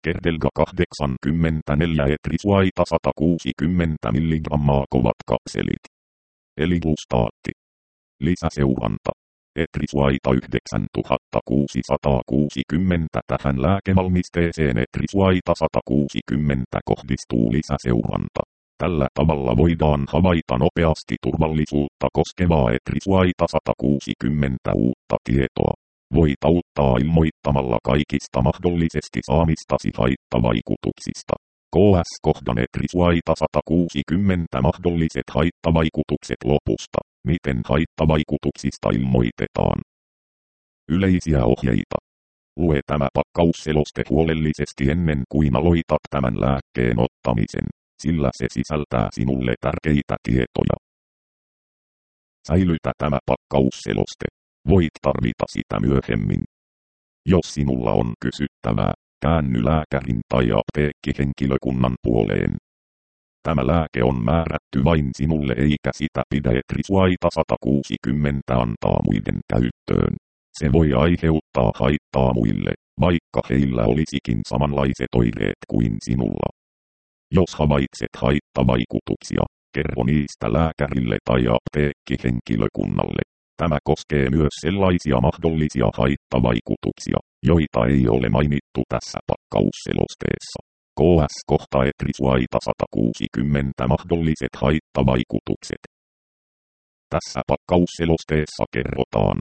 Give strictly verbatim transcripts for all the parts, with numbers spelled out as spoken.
Kerdelga kahdeksankymmentäneljä etrisuaita sata kuusikymmentä milligrammaa kovat kapselit. Eli glustaatti. Lisäseuranta. Etrisuaita yhdeksäntuhattakuusisataakuusikymmentä tähän lääkevalmisteeseen etrisuaita sata kuusikymmentä kohdistuu lisäseuranta. Tällä tavalla voidaan havaita nopeasti turvallisuutta koskevaa etrisuaita sata kuusikymmentä uutta tietoa. Voit auttaa ilmoittamalla kaikista mahdollisesti saamistasi haittavaikutuksista. K S-kohdan etrisuaita sata kuusikymmentä mahdolliset haittavaikutukset lopusta. Miten haittavaikutuksista ilmoitetaan? Yleisiä ohjeita. Lue tämä pakkausseloste huolellisesti ennen kuin aloitat tämän lääkkeen ottamisen, sillä se sisältää sinulle tärkeitä tietoja. Säilytä tämä pakkausseloste. Voit tarvita sitä myöhemmin. Jos sinulla on kysyttävää, käänny lääkärin tai apteekkihenkilökunnan puoleen. Tämä lääke on määrätty vain sinulle eikä sitä pidä etrisuaita sata kuusikymmentä antaa muiden käyttöön. Se voi aiheuttaa haittaa muille, vaikka heillä olisikin samanlaiset oireet kuin sinulla. Jos havaitset haittavaikutuksia, kerro niistä lääkärille tai apteekkihenkilökunnalle. Tämä koskee myös sellaisia mahdollisia haittavaikutuksia, joita ei ole mainittu tässä pakkausselosteessa. K S-kohta etrisuaita sata kuusikymmentä mahdolliset haittavaikutukset. Tässä pakkausselosteessa kerrotaan.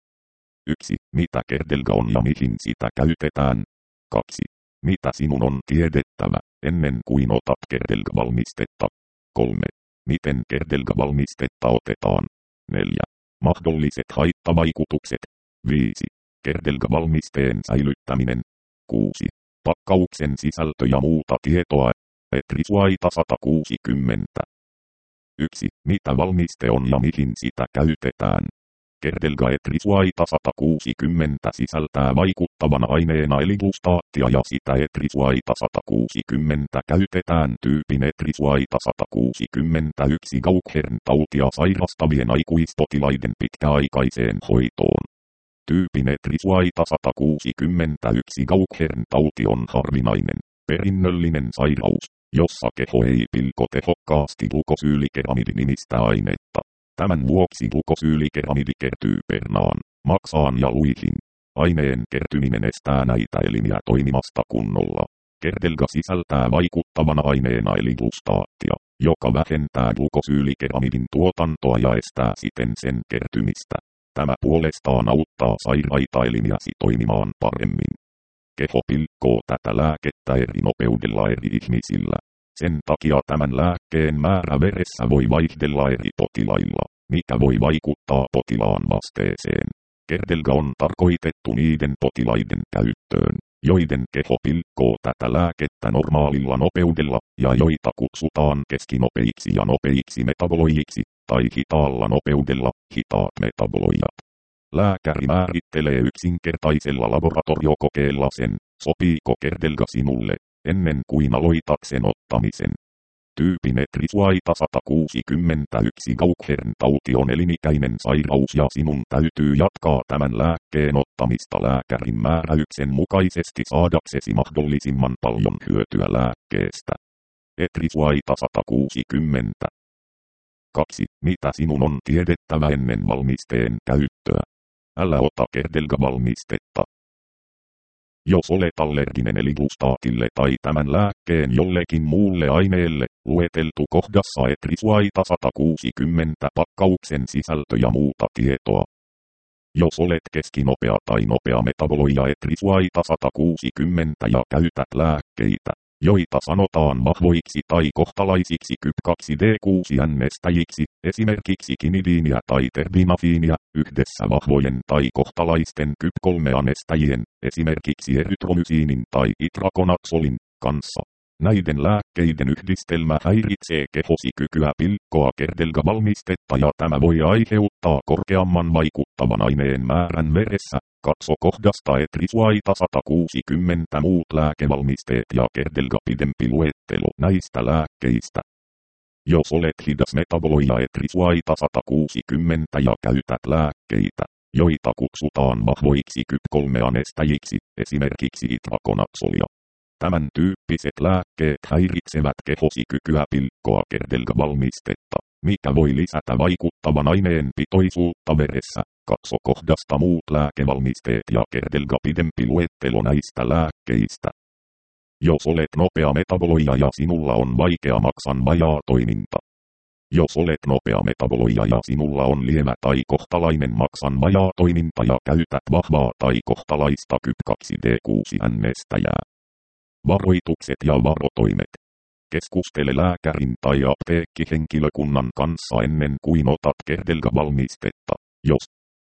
yksi. Mitä Kerdelga on ja mihin sitä käytetään. kaksi. Mitä sinun on tiedettävä, ennen kuin otat Kerdelga-valmistetta. kolme. Miten Kerdelga-valmistetta otetaan. neljä. Mahdolliset haittavaikutukset. viisi. Kerdelga-valmisteen säilyttäminen. kuusi. Pakkauksen sisältö ja muuta tietoa. Etrisuaita sata kuusikymmentä. yksi. Mitä valmiste on ja mihin sitä käytetään. Kerdelga etrisuaita sata kuusikymmentä sisältää vaikuttavana aineena eli glustaattia ja sitä etrisuaita sata kuusikymmentä käytetään tyypin etrisuaita sata kuusikymmentäyksi Gauchern tautia sairastavien aikuispotilaiden pitkäaikaiseen hoitoon. Tyypin etrisuaita sata kuusikymmentäyksi Gauchern tauti on harvinainen, perinnöllinen sairaus, jossa keho ei pilko tehokkaasti glukosyylikeramiidi-nimistä ainetta. Tämän vuoksi glukosyylikeramiidi kertyy pernaan, maksaan ja luihin. Aineen kertyminen estää näitä elimiä toimimasta kunnolla. Kerdelga sisältää vaikuttavana aineena eli glustaattia, joka vähentää glukosyylikeramiidin tuotantoa ja estää siten sen kertymistä. Tämä puolestaan auttaa sairaita elimiäsi toimimaan paremmin. Keho pilkkoo tätä lääkettä eri nopeudella eri ihmisillä. Sen takia tämän lääkkeen määrä veressä voi vaihdella eri potilailla, mikä voi vaikuttaa potilaan vasteeseen. Kerdelga on tarkoitettu niiden potilaiden käyttöön, joiden keho pilkkoo tätä lääkettä normaalilla nopeudella ja joita kutsutaan keskinopeiksi ja nopeiksi metaboloijiksi, tai hitaalla nopeudella hitaat metaboloijat. Lääkäri määrittelee yksinkertaisella laboratoriokokeella sen, sopiiko Kerdelga sinulle, ennen kuin aloitat sen ottamisen. Tyypin etrisuaita sata kuusikymmentäyksi Gauchern tauti on elinikäinen sairaus ja sinun täytyy jatkaa tämän lääkkeen ottamista lääkärin määräyksen mukaisesti saadaksesi mahdollisimman paljon hyötyä lääkkeestä. Etrisuaita sata kuusikymmentä. kaksi. Mitä sinun on tiedettävä ennen valmisteen käyttöä? Älä ota Kerdelga-valmistetta. Jos olet allerginen eli glustaatille tai tämän lääkkeen jollekin muulle aineelle, lueteltu kohdassa etrisuaita sata kuusikymmentä pakkauksen sisältö ja muuta tietoa. Jos olet keskinopea tai nopea metaboloija etrisuaita sata kuusikymmentä ja käytät lääkkeitä, joita sanotaan vahvoiksi tai kohtalaisiksi K Y P kaksi D kuusi -äänestäjiksi, esimerkiksi kinidiiniä tai terbinafiinia, yhdessä vahvojen tai kohtalaisten K Y P kolme -äänestäjien, esimerkiksi erytromysiinin tai itrakonazolin, kanssa. Näiden lääkkeiden yhdistelmä häiritsee kehosi kykyä pilkkoa Kerdelga-valmistetta ja tämä voi aiheuttaa korkeamman vaikuttavan aineen määrän veressä. Katso kohdasta etrisuaita sata kuusikymmentä muut lääkevalmisteet ja Kerdelga pidempi luettelo näistä lääkkeistä. Jos olet hidas metaboloija etrisuaita sata kuusikymmentä ja käytät lääkkeitä, joita kutsutaan vahvoiksi K Y P kolme -äänestäjiksi, esimerkiksi itrakonazzolia. Tämän tyyppiset lääkkeet häiritsevät kehosi kykyä pilkkoa kerdelgavalmistetta, mikä voi lisätä vaikuttavan aineen pitoisuutta veressä. Katso kohdasta muut lääkevalmisteet ja kerdelga pidempi luettelo näistä lääkkeistä. Jos olet nopea metaboloija ja sinulla on vaikea maksan vajaa toiminta. Jos olet nopea metaboloija ja sinulla on lievä tai kohtalainen maksan vajaa toiminta ja käytät vahvaa tai kohtalaista K Y P kaksi D kuusi -äänestäjää. Varoitukset ja varotoimet. Keskustele lääkärin tai apteekkihenkilökunnan kanssa ennen kuin otat kerdelgavalmistetta, jos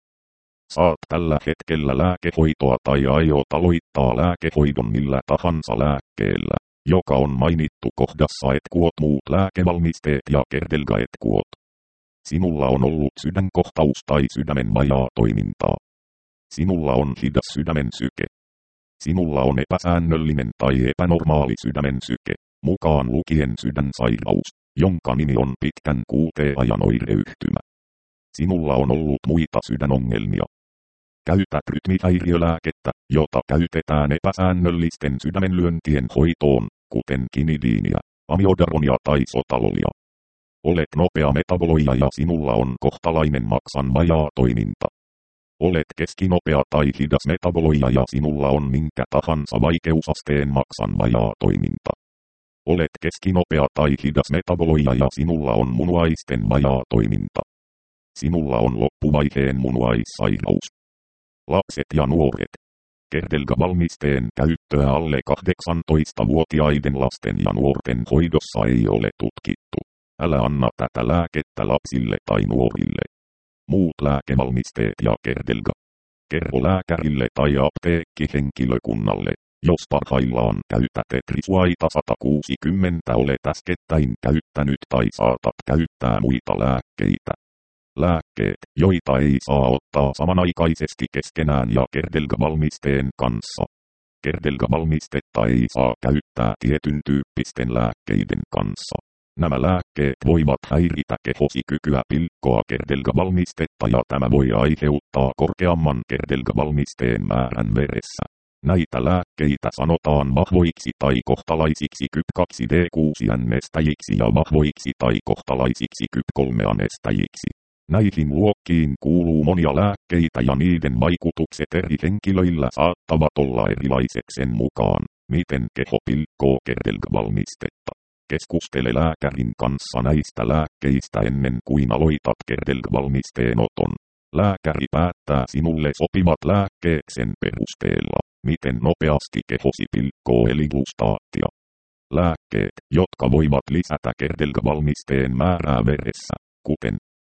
saat tällä hetkellä lääkehoitoa tai aiot aloittaa lääkehoidon millä tahansa lääkkeellä, joka on mainittu kohdassa et kuot muut lääkevalmisteet ja kerdelga et kuot. Sinulla on ollut sydänkohtaus tai sydämen vajaa toimintaa. Sinulla on hidas sydämen syke. Sinulla on epäsäännöllinen tai epänormaali sydämen syke, mukaan lukien sydänsairaus, jonka nimi on pitkän kuuteajan oireyhtymä. Sinulla on ollut muita sydänongelmia. Käytät rytmihäiriölääkettä, jota käytetään epäsäännöllisten sydämenlyöntien hoitoon, kuten kinidiinia, amiodaronia tai sotalolia. Olet nopea metaboloija ja sinulla on kohtalainen maksan vajaa toiminta. Olet keskinopea tai hidas metaboloija ja sinulla on minkä tahansa vaikeusasteen maksan vajaa toiminta. Olet keskinopea tai hidas metaboloija ja sinulla on munuaisten vajaa toiminta. Sinulla on loppuvaiheen munuaissairaus. Lapset ja nuoret. Kerdelgavalmisteen käyttöä alle kahdeksantoistavuotiaiden lasten ja nuorten hoidossa ei ole tutkittu. Älä anna tätä lääkettä lapsille tai nuorille. Muut lääkevalmisteet ja kerdelga. Kerro lääkärille tai apteekkihenkilökunnalle, jos parhaillaan käytät etrisuaita sata kuusikymmentä olet äskettäin käyttänyt tai saatat käyttää muita lääkkeitä. Lääkkeet, joita ei saa ottaa samanaikaisesti keskenään ja kerdelgavalmisteen kanssa. Kerdelgavalmistetta ei saa käyttää tietyn tyyppisten lääkkeiden kanssa. Nämä lääkkeet voivat häiritä kehosi kykyä pilkkoa kerdelgavalmistetta ja tämä voi aiheuttaa korkeamman kerdelgavalmisteen määrän veressä. Näitä lääkkeitä sanotaan vahvoiksi tai kohtalaisiksi K Y P kaksi D kuusi -äänestäjiksi ja vahvoiksi tai kohtalaisiksi K Y P kolme -äänestäjiksi. Näihin luokkiin kuuluu monia lääkkeitä ja niiden vaikutukset eri henkilöillä saattavat olla erilaiset sen mukaan, miten keho pilkkoo kerdelgavalmistetta. Keskustele lääkärin kanssa näistä lääkkeistä ennen kuin aloitat kerdelgavalmisteen oton. Lääkäri päättää sinulle sopivat lääkkeet sen perusteella, miten nopeasti kehosi pilkkoo eli glustaattia. Lääkkeet, jotka voivat lisätä kerdelgavalmisteen määrää veressä, kuten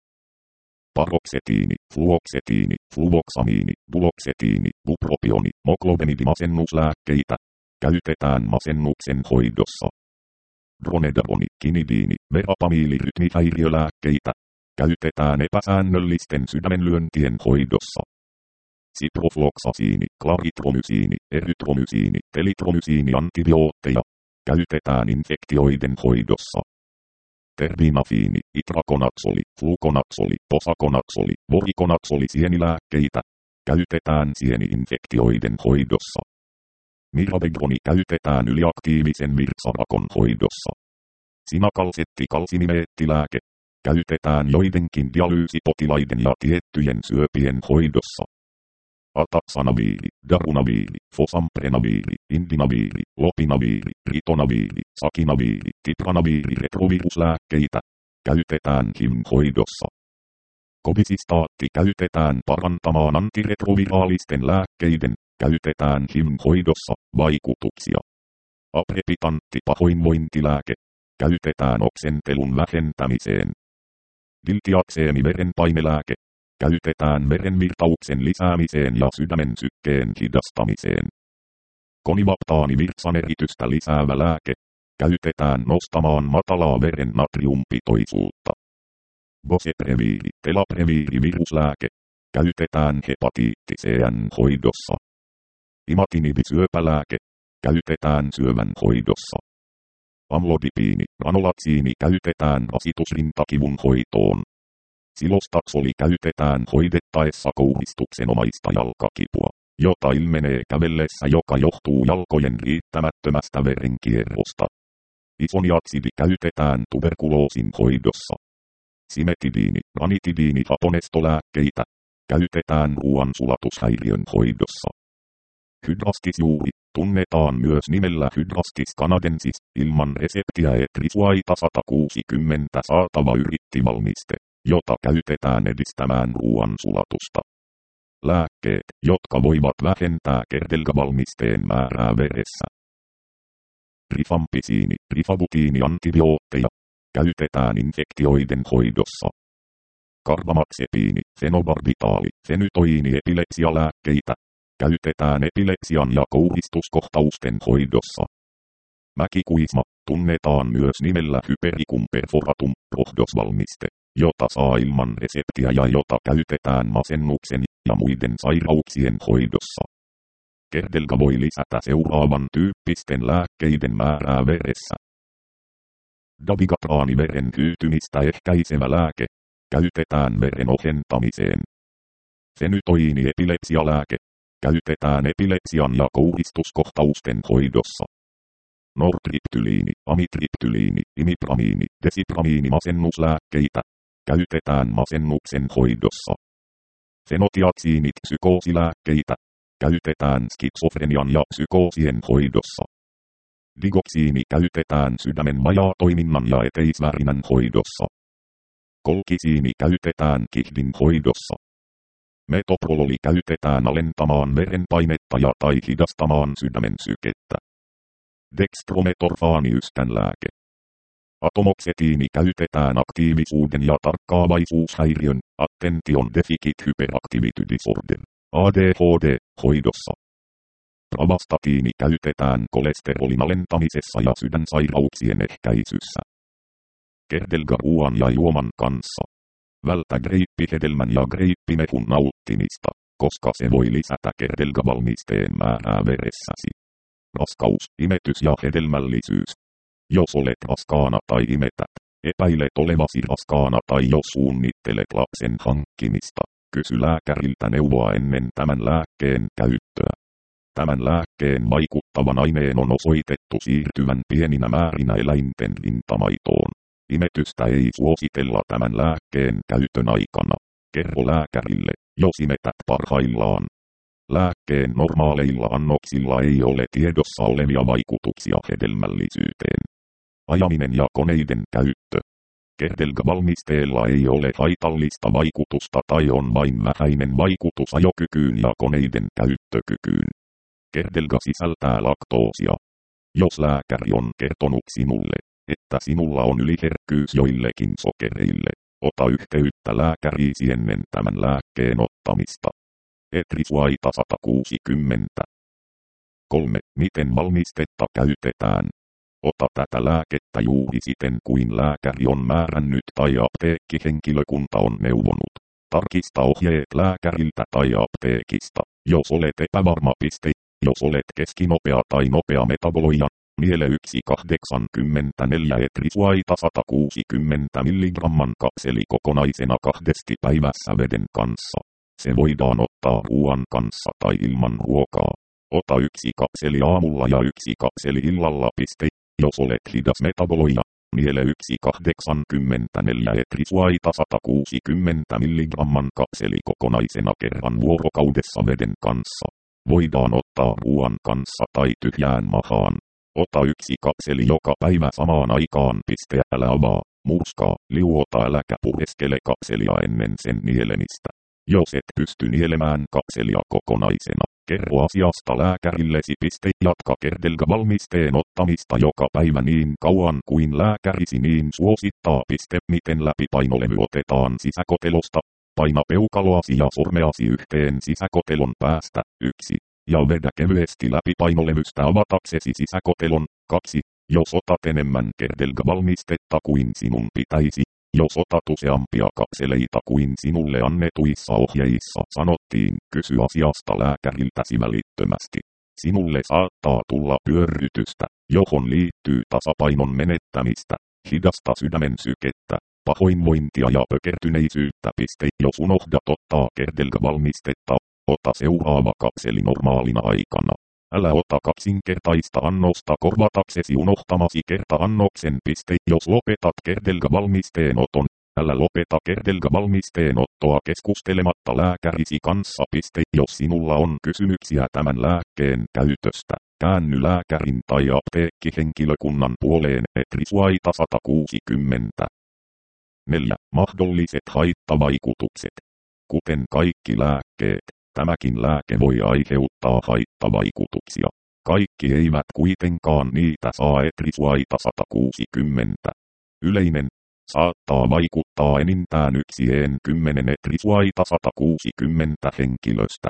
paroksetiini, fluoksetiini, fluvoksamiini, buloksetiini, bupropioni, moklobenidi-masennuslääkkeitä, käytetään masennuksen hoidossa. Dronedaroni, kinidiini, verapamiilirytmihäiriölääkkeitä, käytetään epäsäännöllisten sydämenlyöntien hoidossa. Ciprofloxasiini, klaritromysiini, erytromysiini, telitromysiini antibiootteja, käytetään infektioiden hoidossa. Terbinafiini, itrakonatsoli, flukonatsoli, posakonatsoli, vorikonatsoli sienilääkkeitä, käytetään sieni-infektioiden hoidossa. Mirabegroni käytetään yliaktiivisen virtsarakon hoidossa. Sinakalsetti-kalsinimeettilääke, käytetään joidenkin dialyysipotilaiden ja tiettyjen syöpien hoidossa. Ataxanaviiri, darunaviiri, fosamprenaviiri, indinaviiri, lopinaviiri, ritonaviiri, sakinaviiri, tipranaviiri retroviruslääkkeitä, käytetään H I V hoidossa. Kobisistaatti käytetään parantamaan antiretroviraalisten lääkkeiden, käytetään H I V hoidossa, vaikutuksia. Aprepitantti pahoinvointilääke, käytetään oksentelun vähentämiseen. Diltiakseemi verenpainelääke, käytetään verenvirtauksen lisäämiseen ja sydämen sykkeen hidastamiseen. Konivaptaani virtsaneritystä lisäävä lääke, käytetään nostamaan matalaa veren natriumpitoisuutta. Bocepreviiri, telapreviiri viruslääke, käytetään hepatiitti C hoidossa. Imatinib-syöpälääke, käytetään syövän hoidossa. Amlodipiini, ranolatsiini käytetään rasitusrintakivun hoitoon. Silostaksoli käytetään hoidettaessa kouhistuksenomaista jalkakipua. jota ilmenee kävellessä, joka johtuu jalkojen riittämättömästä verenkierrosta. Isoniazidi käytetään tuberkuloosin hoidossa. Simetidiini, ranitidiini haponestolääkkeitä käytetään ruoansulatushäiriön hoidossa. Hydrastisjuuri tunnetaan myös nimellä Hydrastis canadensis, ilman reseptiä etrisuaita sata kuusikymmentä saatava yrittivalmiste, jota käytetään edistämään ruoansulatusta. Lääkkeet, jotka voivat vähentää kerdelgavalmisteen määrää veressä. Rifampisiini, rifabutiini antibiootteja käytetään infektioiden hoidossa. Karbamaxepiini, fenobarbitaali, fenytoiini epilepsialääkkeitä käytetään epilepsian ja kouristuskohtausten hoidossa. Mäkikuisma tunnetaan myös nimellä Hypericum perforatum, rohdosvalmiste, jota saa ilman reseptiä ja jota käytetään masennuksen ja muiden sairauksien hoidossa. Kerdelga voi lisätä seuraavan tyyppisten lääkkeiden määrää veressä. Dabigatraani, veren hyytymistä ehkäisevä lääke, käytetään veren ohentamiseen. Fenytoiini epilepsialääke käytetään epilepsian ja kouristuskohtausten hoidossa. Nortriptyliini, amitriptyliini, imipramiini, desipramiini masennuslääkkeitä käytetään masennuksen hoidossa. Fenotiaksiinit psykoosilääkkeitä käytetään skitsofrenian ja psykoosien hoidossa. Digoksiini käytetään sydämen vajaatoiminnan ja eteisvärinän hoidossa. Kolkisiini käytetään kihdin hoidossa. Metoprololi käytetään alentamaan verenpainetta ja tai hidastamaan sydämen sykettä. Dextrometorfaani yskänlääke. Atomoksetiini käytetään aktiivisuuden ja tarkkaavaisuushäiriön, attention deficit hyperactivity disorder, A D H D, hoidossa. Pravastatiini käytetään kolesterolin alentamisessa ja sydänsairauksien ehkäisyssä. Kerdelga ruoan ja juoman kanssa. Vältä greippihedelmän ja greippimehun nauttimista, koska se voi lisätä kerdelgavalmisteen määrää veressäsi. Raskaus, imetys ja hedelmällisyys. Jos olet raskaana tai imetät, epäilet olevasi raskaana tai jos suunnittelet lapsen hankkimista, kysy lääkäriltä neuvoa ennen tämän lääkkeen käyttöä. Tämän lääkkeen vaikuttavan aineen on osoitettu siirtyvän pieninä määrinä eläinten rintamaitoon. Imetystä ei suositella tämän lääkkeen käytön aikana. Kerro lääkärille, jos imetät parhaillaan. Lääkkeen normaaleilla annoksilla ei ole tiedossa olevia vaikutuksia hedelmällisyyteen. Ajaminen ja koneiden käyttö. Kerdelga-valmisteella ei ole haitallista vaikutusta tai on vain vähäinen vaikutus ajokykyyn ja koneiden käyttökykyyn. Kerdelga sisältää laktoosia. Jos lääkäri on kertonut sinulle, että sinulla on yliherkkyys joillekin sokereille, ota yhteyttä lääkäriisi ennen tämän lääkkeen ottamista. Etrisuaita sata kuusikymmentä. kolme. Miten valmistetta käytetään? Ota tätä lääkettä juuri siten kuin lääkäri on määrännyt tai apteekkihenkilökunta on neuvonut. Tarkista ohjeet lääkäriltä tai apteekista, jos olet epävarma. Piste. Jos olet keskinopea tai nopea metaboloija, miele yksi kahdeksankymmentäneljä etrisuaita sata kuusikymmentä milligramman kapseli kokonaisena kahdesti päivässä veden kanssa. Se voidaan ottaa ruoan kanssa tai ilman ruokaa. Ota yksi kapseli aamulla ja yksi kapseli illalla. Piste. Jos olet hidas metaboloija, miele yksi kahdeksankymmentäneljä etrisuaita sata kuusikymmentä milligramman kapseli kokonaisena kerran vuorokaudessa veden kanssa. Voidaan ottaa ruoan kanssa tai tyhjään mahaan. Ota yksi kapseli joka päivä samaan aikaan. Piste. Älä avaa, murskaa, liuota äläkä pureskele kapselia ennen sen nielemistä. Jos et pysty nielemään kapselia kokonaisena, kerro asiasta lääkärillesi. Piste. Jatka kerdelga-valmisteen ottamista joka päivä niin kauan kuin lääkärisi niin suosittaa. Piste. Miten läpipainolevy otetaan sisäkotelosta? Paina peukaloasi ja sormeasi yhteen sisäkotelon päästä. yksi. Ja vedä kevyesti läpipainolevystä avataksesi sisäkotelon. kaksi. Jos otat enemmän kerdelga-valmistetta kuin sinun pitäisi, jos otat useampia kapseleita kuin sinulle annetuissa ohjeissa sanottiin, kysy asiasta lääkäriltäsi välittömästi. Sinulle saattaa tulla pyörrytystä, johon liittyy tasapainon menettämistä, hidasta sydämen sykettä, pahoinvointia ja pökertyneisyyttä. Jos unohdat ottaa kerdelga-valmistetta, Ota seuraava kapseli normaalina aikana. Älä ota kaksinkertaista annosta korvataksesi unohtamasi kerta-annoksen piste. Jos lopetat kerdelga-valmisteen oton, älä lopeta kerdelga-valmisteen ottoa keskustelematta lääkärisi kanssa piste. Jos sinulla on kysymyksiä tämän lääkkeen käytöstä, käänny lääkärin tai apteekkihenkilökunnan puoleen. Etrisuaita sata kuusikymmentä. neljä. Mahdolliset haittavaikutukset. Kuten kaikki lääkkeet, tämäkin lääke voi aiheuttaa haittavaikutuksia. Kaikki eivät kuitenkaan niitä saa. Etrisuaita sata kuusikymmentä. Yleinen. Saattaa vaikuttaa enintään yksi kymmenen etrisuaita sata kuusikymmentä henkilöstä.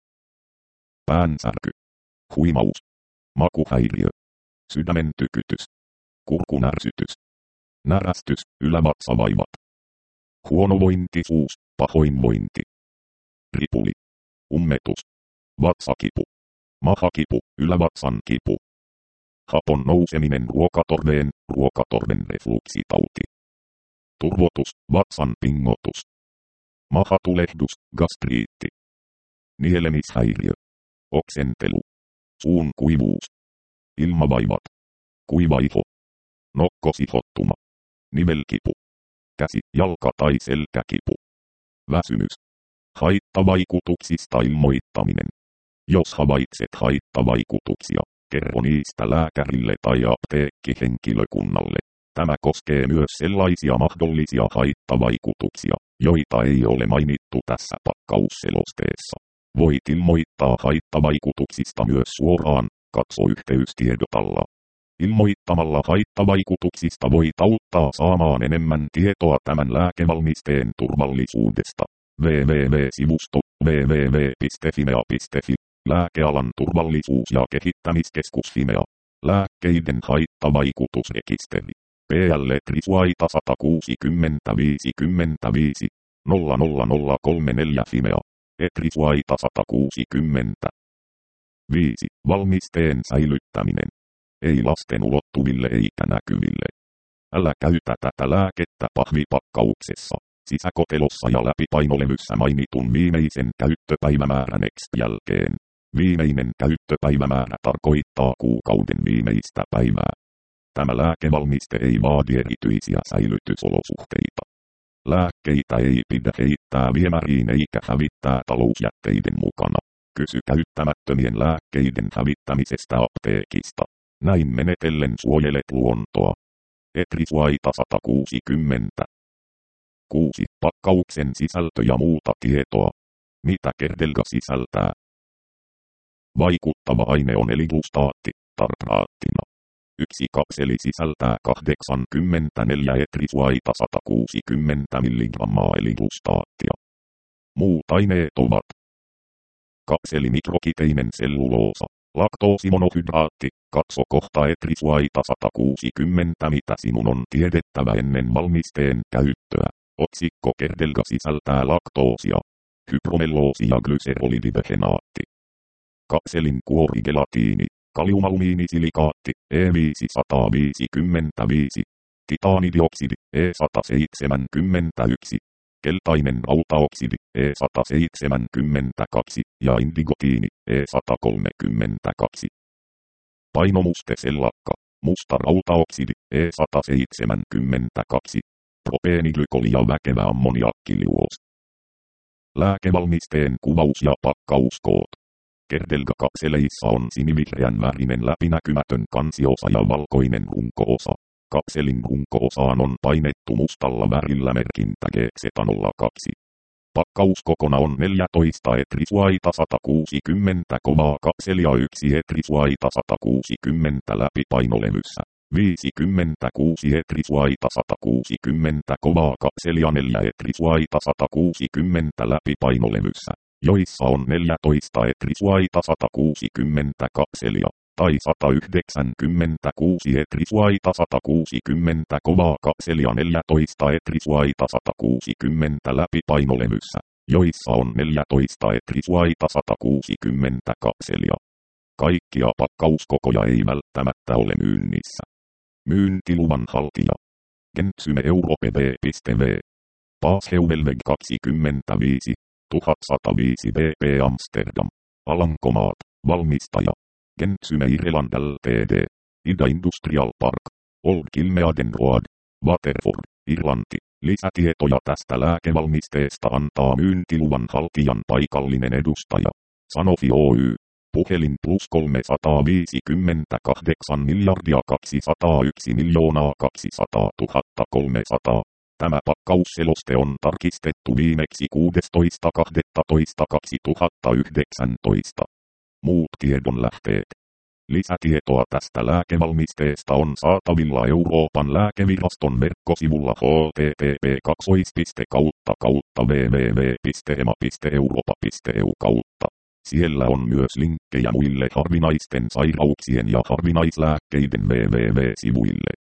Päänsärky. Huimaus. Makuhäiriö. Sydämen tykytys. Kurkunärsytys. Närästys, ylävatsavaivat. Huonovointisuus, pahoinvointi. Ripuli. Ummetus. Vatsakipu. Mahakipu, ylävatsan kipu. Hapon nouseminen ruokatorveen, ruokatorven refluksitauti. Turvotus, vatsan pingotus. Mahatulehdus, gastriitti. Nielemishäiriö. Oksentelu. Suun kuivuus. Ilmavaivat. Kuivaiho. Nokkosihottuma. Nivelkipu. Käsi, jalka tai selkäkipu. Väsymys. Haittavaikutuksista ilmoittaminen. Jos havaitset haittavaikutuksia, kerro niistä lääkärille tai apteekkihenkilökunnalle. Tämä koskee myös sellaisia mahdollisia haittavaikutuksia, joita ei ole mainittu tässä pakkausselosteessa. Voit ilmoittaa haittavaikutuksista myös suoraan, katso yhteystiedotalla. Ilmoittamalla haittavaikutuksista voit auttaa saamaan enemmän tietoa tämän lääkevalmisteen turvallisuudesta. www-sivusto www piste fimea piste fi Lääkealan turvallisuus- ja kehittämiskeskus Fimea. Lääkkeiden haittavaikutusrekisteri. P L Etrisuaita sata kuusikymmentä viisikymmentäviisi nolla nolla nolla kolme neljä Fimea. Etrisuaita sata kuusikymmentä. viisi. Valmisteen säilyttäminen. Ei lasten ulottuville eikä näkyville. Älä käytä tätä lääkettä pahvipakkauksessa, sisäkotelossa ja läpipainolevyssä mainitun viimeisen käyttöpäivämäärän X jälkeen. Viimeinen käyttöpäivämäärä tarkoittaa kuukauden viimeistä päivää. Tämä lääkevalmiste ei vaadi erityisiä säilytysolosuhteita. Lääkkeitä ei pidä heittää viemäriin eikä hävittää talousjätteiden mukana. Kysy käyttämättömien lääkkeiden hävittämisestä apteekista. Näin menetellen suojelet luontoa. Etrisuaita sata kuusikymmentä. kuusi. Pakkauksen sisältö ja muuta tietoa. Mitä kerdelga sisältää? Vaikuttava aine on eliglustaatti, tartraattina. Yksi kapseli sisältää kahdeksankymmentäneljä etrisuaita sata kuusikymmentä milligrammaa eliglustaattia. Muut aineet ovat kapseli mikrokiteinen selluloosa, laktoosimonohydraatti, katso kohta etrisuaita sata kuusikymmentä mitä sinun on tiedettävä ennen valmisteen käyttöä. Otsikko kerdelga sisältää laktoosia, hypromelloosi ja glyserolidibefenaatti. Kapselin kuorigelatiini, kaliumalumiinisilikaatti, E viisisataaviisikymmentäviisi, titaanidioksidi, E sata seitsemänkymmentäyksi, keltainen rautaoksidi, E sata seitsemänkymmentäkaksi ja indigotiini, E sata kolmekymmentäkaksi. Painomustesellakka, musta rautaoksidi, E sata seitsemänkymmentäkaksi, propeenglykoli ja väkevä ammoniakkiliuos. Lääkevalmisteen kuvaus ja pakkauskoot. Kerdelga-kapseleissa on sinivihreän värinen läpinäkymätön kansiosa ja valkoinen runko-osa. Kapselin runko-osaan on painettu mustalla värillä merkintä G X nolla kaksi. Pakkauskokona on neljätoista etrisuaita sata kuusikymmentä kovaa kapselia yksi etrisuaita sata kuusikymmentä läpipainolevyssä. viisikymmentäkuusi etrisuaita sata kuusikymmentä kovaa kapselia neljä etrisuaita sata kuusikymmentä läpipainolevyssä, joissa on neljätoista etrisuaita sata kuusikymmentä kapselia, tai sata yhdeksänkymmentäkuusi etrisuaita sata kuusikymmentä kovaa kapselia neljätoista etrisuaita sata kuusikymmentä läpipainolevyssä, joissa on neljätoista etrisuaita sata kuusikymmentä kapselia. Kaikkia pakkauskokoja ei välttämättä ole myynnissä. Myyntiluvan haltija. Gentsyme Europe B piste V. Paasheuvelveg kaksikymmentäviisi. tuhatsataviisi V P Amsterdam. Alankomaat. Valmistaja. Gensyme Ireland Ltd. Ida Industrial Park. Old Kilmeaden Road. Waterford, Irlanti. Lisätietoja tästä lääkevalmisteesta antaa myyntiluvan haltijan paikallinen edustaja. Sanofi Oy. Puhelin plus kolmesataaviisikymmentäkahdeksan miljardia kaksisataayksi miljoonaa kaksisataatuhatta kolmesataa. Tämä pakkausseloste on tarkistettu viimeksi kuudestoista kahdestoista kaksituhattayhdeksäntoista. Muut tiedonlähteet. Lisätietoa tästä lääkevalmisteesta on saatavilla Euroopan lääkeviraston verkkosivulla h t t p kautta kautta w w w piste e m a piste europa piste e u kautta. Siellä on myös linkkejä muille harvinaisten sairauksien ja harvinaislääkkeiden w w w sivuille.